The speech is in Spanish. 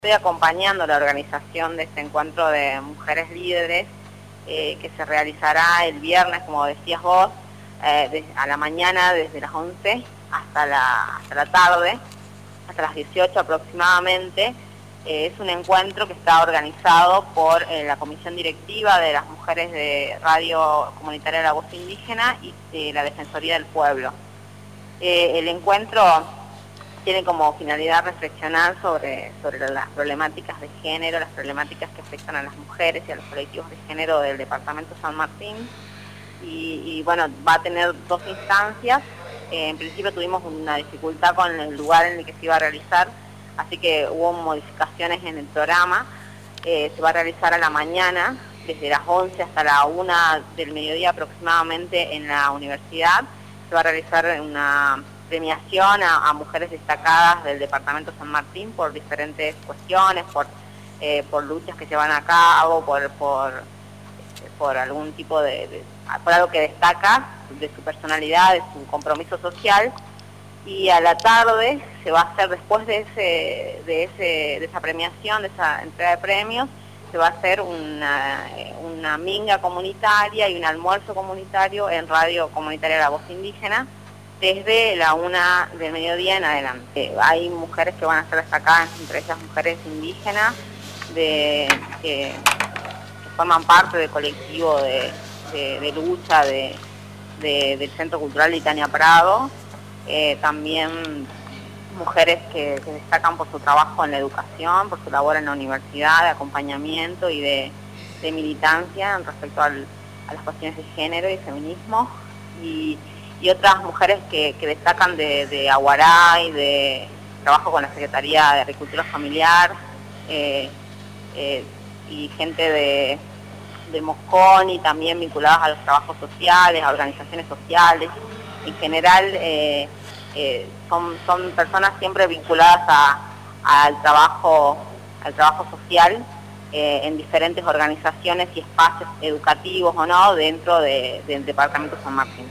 Estoy acompañando la organización de este encuentro de mujeres líderes que se realizará el viernes, como decías vos, a la mañana desde las 11 hasta la tarde, hasta las 18 aproximadamente. Es un encuentro que está organizado por la Comisión Directiva de las Mujeres de Radio Comunitaria de la Voz Indígena y la Defensoría del Pueblo. El encuentro tiene como finalidad reflexionar sobre las problemáticas de género, las problemáticas que afectan a las mujeres y a los colectivos de género del departamento San Martín. Y bueno, va a tener dos instancias. En principio tuvimos una dificultad con el lugar en el que se iba a realizar, así que hubo modificaciones en el programa. Se va a realizar a la mañana, desde las 11 hasta la 1 del mediodía aproximadamente en la universidad. Se va a realizar una premiación a mujeres destacadas del departamento San Martín por diferentes cuestiones, por luchas que llevan a cabo, por algún tipo por algo que destaca de su personalidad, de su compromiso social. Y a la tarde se va a hacer, después de esa premiación, de esa entrega de premios, se va a hacer una minga comunitaria y un almuerzo comunitario en Radio Comunitaria de la Voz Indígena, desde la 1 del mediodía en adelante. Hay mujeres que van a estar destacadas, entre ellas mujeres indígenas que forman parte del colectivo de lucha del Centro Cultural de Tania Prado. También mujeres que destacan por su trabajo en la educación, por su labor en la universidad, de acompañamiento y de militancia respecto a las cuestiones de género y feminismo. Y otras mujeres que destacan de Aguará y de trabajo con la Secretaría de Agricultura Familiar, y gente de Mosconi, también vinculadas a los trabajos sociales, a organizaciones sociales. En general son personas siempre vinculadas al trabajo social en diferentes organizaciones y espacios educativos o no dentro del departamento San Martín.